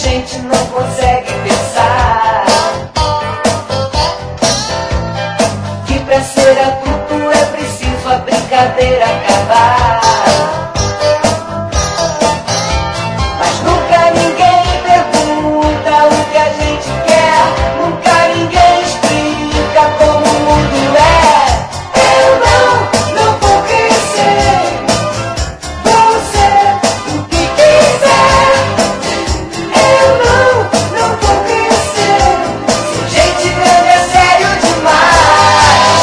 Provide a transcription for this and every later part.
gente não consegue pensar que pra ser adulto é preciso a brincadeira acabar. Mas nunca ninguém pergunta o que a gente quer, nunca ninguém explica como o mundo é. Eu não vou crescer, vou ser o que quiser. Eu não vou crescer, se gente grande é sério demais.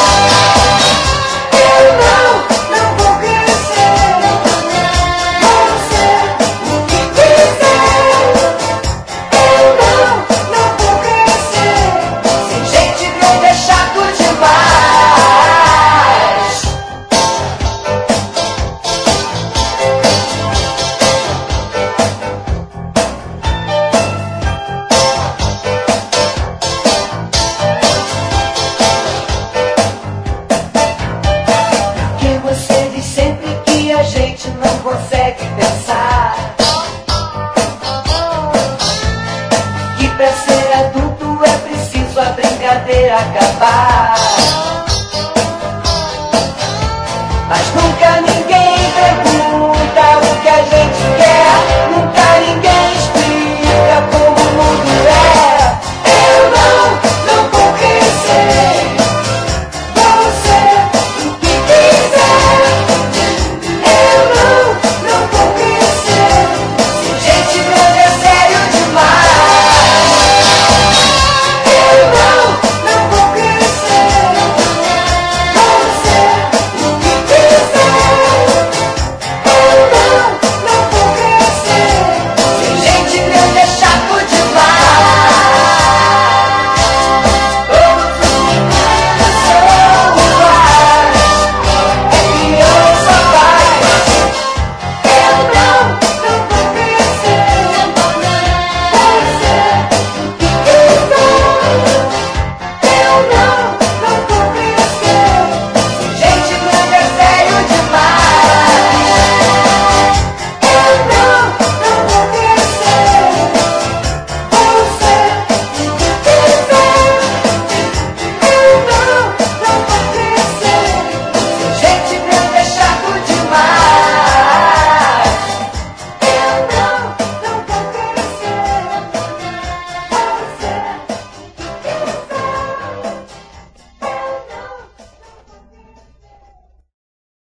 Eu não vou crescer, vou ser o que quiser. Eu não vou crescer, se gente grande é chato demais. Porque você diz sempre que a gente não consegue pensar que pra ser adulto é preciso a brincadeira acabar. Mas nunca